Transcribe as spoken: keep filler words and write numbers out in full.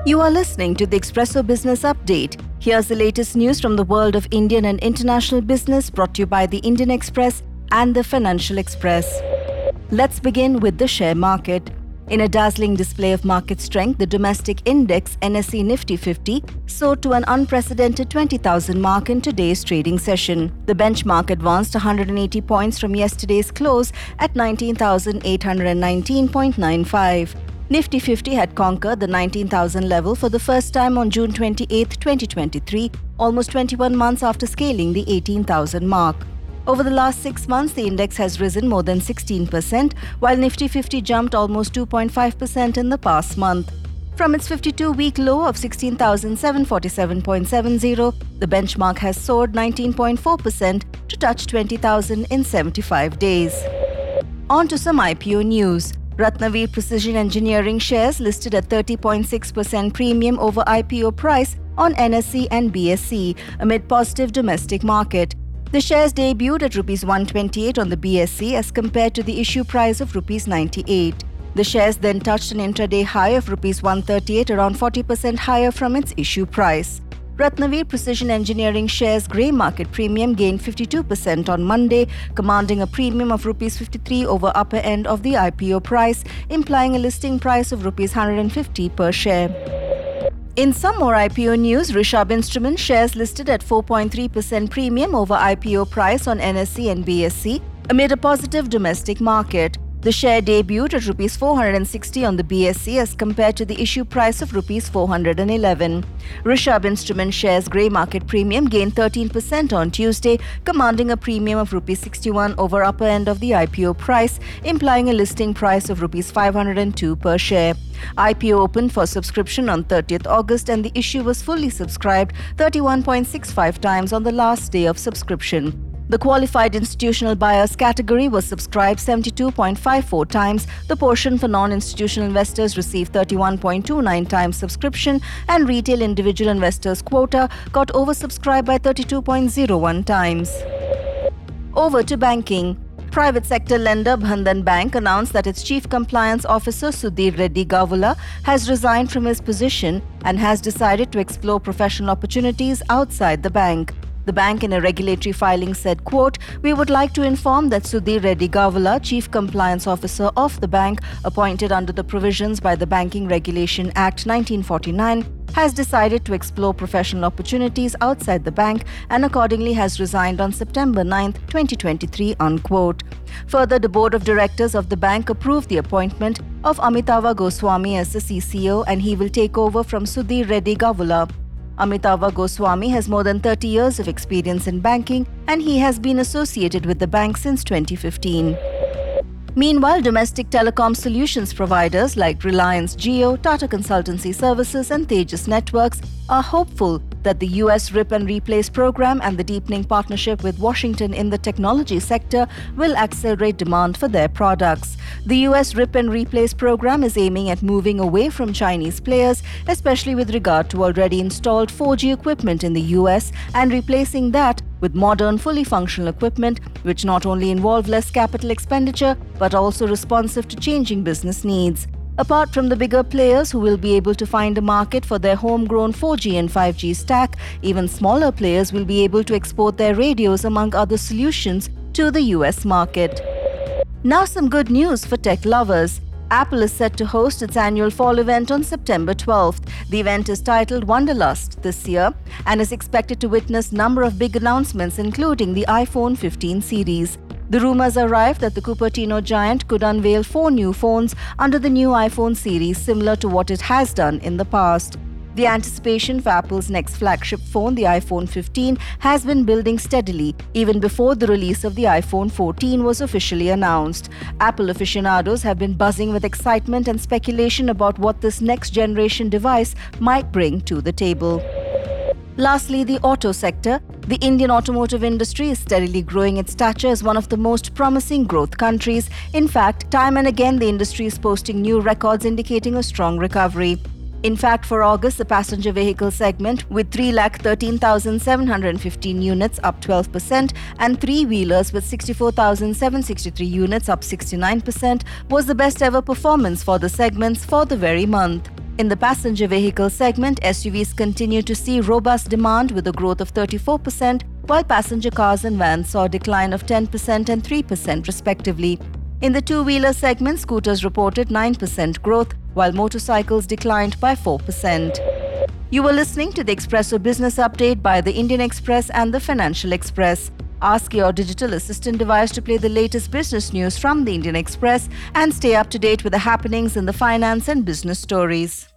You are listening to the Expresso Business Update. Here's the latest news from the world of Indian and international business, brought to you by the Indian Express and the Financial Express. Let's begin with the share market. In a dazzling display of market strength, the domestic index N S E Nifty fifty soared to an unprecedented twenty thousand mark in today's trading session. The benchmark advanced one hundred eighty points from yesterday's close at nineteen thousand eight hundred nineteen point nine five. Nifty fifty had conquered the nineteen thousand level for the first time on June twenty-eighth, twenty twenty-three, almost twenty-one months after scaling the eighteen thousand mark. Over the last six months, the index has risen more than sixteen percent, while Nifty fifty jumped almost two point five percent in the past month. From its fifty-two-week low of sixteen thousand seven hundred forty-seven point seven zero, the benchmark has soared nineteen point four percent to touch twenty thousand in seventy-five days. On to some I P O news. Ratnavir Precision Engineering shares listed at thirty point six percent premium over I P O price on N S E and B S E amid positive domestic market. The shares debuted at rupees one twenty-eight on the B S E as compared to the issue price of rupees ninety-eight. The shares then touched an intraday high of rupees one thirty-eight, around forty percent higher from its issue price. Ratnavir Precision Engineering shares grey market premium gained fifty-two percent on Monday, commanding a premium of rupees fifty-three over upper end of the I P O price, implying a listing price of rupees one hundred fifty per share. In some more I P O news, Rishabh Instruments shares listed at four point three percent premium over I P O price on N S E and B S E amid a positive domestic market. The share debuted at rupees four hundred sixty on the B S E as compared to the issue price of rupees four hundred eleven. Rishabh Instruments shares grey market premium gained thirteen percent on Tuesday, commanding a premium of rupees sixty-one over upper end of the I P O price, implying a listing price of rupees five hundred two per share. I P O opened for subscription on thirtieth August and the issue was fully subscribed thirty-one point six five times on the last day of subscription. The qualified institutional buyers category was subscribed seventy-two point five four times, the portion for non-institutional investors received thirty-one point two nine times subscription, and retail individual investors quota got oversubscribed by thirty-two point zero one times. Over to banking. Private sector lender Bandhan Bank announced that its Chief Compliance Officer Sudhir Reddy Gavula has resigned from his position and has decided to explore professional opportunities outside the bank. The bank in a regulatory filing said, quote, "We would like to inform that Sudhir Reddy Gavula, Chief Compliance Officer of the bank, appointed under the provisions by the Banking Regulation Act nineteen forty-nine, has decided to explore professional opportunities outside the bank and accordingly has resigned on September ninth, twenty twenty-three, unquote. Further, the board of directors of the bank approved the appointment of Amitava Goswami as the C C O and he will take over from Sudhir Reddy Gavula. Amitava Goswami has more than thirty years of experience in banking and he has been associated with the bank since twenty fifteen. Meanwhile, domestic telecom solutions providers like Reliance Jio, Tata Consultancy Services and Tejas Networks are hopeful that the U S Rip and Replace program and the deepening partnership with Washington in the technology sector will accelerate demand for their products. The U S Rip and Replace program is aiming at moving away from Chinese players, especially with regard to already installed four G equipment in the U S and replacing that with modern, fully functional equipment which not only involve less capital expenditure but also responsive to changing business needs. Apart from the bigger players who will be able to find a market for their homegrown four G and five G stack, even smaller players will be able to export their radios among other solutions to the U S market. Now some good news for tech lovers. Apple is set to host its annual fall event on September twelfth. The event is titled Wonderlust this year and is expected to witness a number of big announcements including the iPhone fifteen series. The rumors arrived that the Cupertino giant could unveil four new phones under the new iPhone series similar to what it has done in the past. The anticipation for Apple's next flagship phone, the iPhone fifteen, has been building steadily even before the release of the iPhone fourteen was officially announced. Apple aficionados have been buzzing with excitement and speculation about what this next-generation device might bring to the table. Lastly, the auto sector. The Indian automotive industry is steadily growing its stature as one of the most promising growth countries. In fact, time and again the industry is posting new records indicating a strong recovery. In fact, for August, the passenger vehicle segment with three lakh thirteen thousand seven hundred fifteen units up twelve percent and three-wheelers with sixty-four thousand seven hundred sixty-three units up sixty-nine percent was the best ever performance for the segments for the very month. In the passenger vehicle segment, S U Vs continue to see robust demand with a growth of thirty-four percent, while passenger cars and vans saw a decline of ten percent and three percent respectively. In the two-wheeler segment, scooters reported nine percent growth, while motorcycles declined by four percent. You were listening to the Expresso Business Update by the Indian Express and the Financial Express. Ask your digital assistant device to play the latest business news from the Indian Express and stay up to date with the happenings in the finance and business stories.